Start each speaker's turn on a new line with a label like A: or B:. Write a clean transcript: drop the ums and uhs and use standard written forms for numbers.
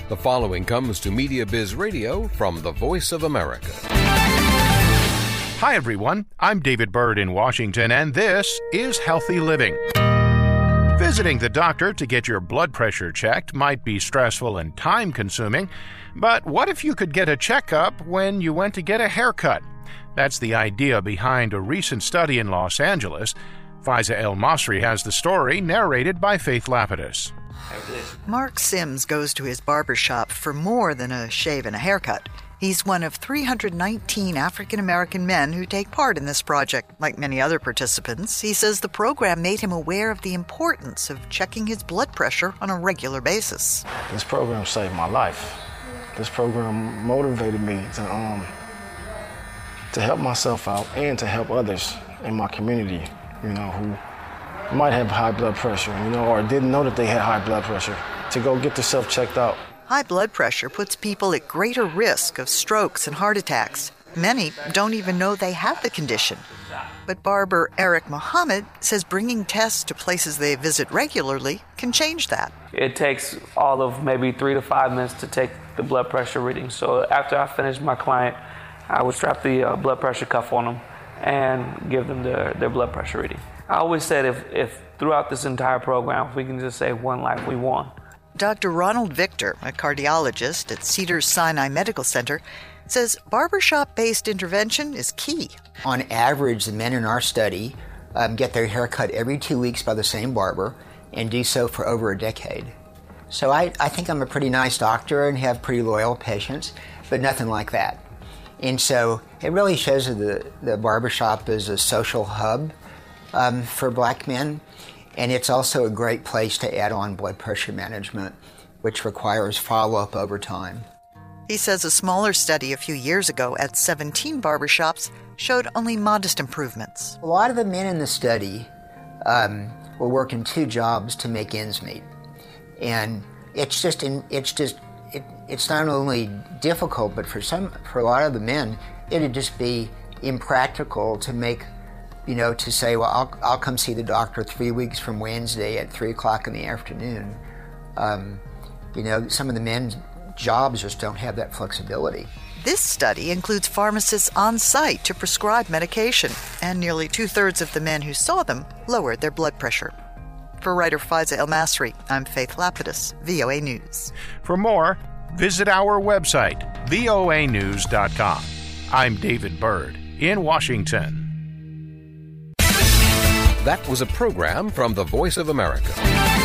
A: The following comes to Media Biz Radio from the Voice of America.
B: Hi, everyone. I'm David Byrd in Washington, and this is Healthy Living. Visiting the doctor to get your blood pressure checked might be stressful and time-consuming, but what if you could get a checkup when you went to get a haircut? That's the idea behind a recent study in Los Angeles. Faiza El-Masri has the story, narrated by Faith Lapidus.
C: Mark Sims goes to his barber shop for more than a shave and a haircut. He's one of 319 African-American men who take part in this project. Like many other participants, he says the program made him aware of the importance of checking his blood pressure on a regular basis.
D: This program saved my life. This program motivated me to help myself out and to help others in my community, who might have high blood pressure, or didn't know that they had high blood pressure, to go get themselves checked out.
C: High blood pressure puts people at greater risk of strokes and heart attacks. Many don't even know they have the condition. But barber Eric Muhammad says bringing tests to places they visit regularly can change that.
E: It takes all of maybe 3 to 5 minutes to take the blood pressure reading. So after I finish my client, I would strap the blood pressure cuff on them and give them their blood pressure reading. I always said if throughout this entire program, if we can just save one life, we won.
C: Dr. Ronald Victor, a cardiologist at Cedars-Sinai Medical Center, says barbershop-based intervention is key.
F: On average, the men in our study get their hair cut every 2 weeks by the same barber and do so for over a decade. So I think I'm a pretty nice doctor and have pretty loyal patients, but nothing like that. And so it really shows that the barbershop is a social hub for black men. And it's also a great place to add on blood pressure management, which requires follow-up over time.
C: He says a smaller study a few years ago at 17 barbershops showed only modest improvements.
F: A lot of the men in the study were working 2 jobs to make ends meet. And it's not only difficult, but for a lot of the men, it'd just be impractical to make, to say, well, I'll come see the doctor 3 weeks from Wednesday at 3 o'clock in the afternoon. Some of the men's jobs just don't have that flexibility.
C: This study includes pharmacists on site to prescribe medication, and nearly 2/3 of the men who saw them lowered their blood pressure. For writer Faiza El-Masri, I'm Faith Lapidus, VOA News.
B: For more, visit our website, voanews.com. I'm David Byrd in Washington.
A: That was a program from the Voice of America.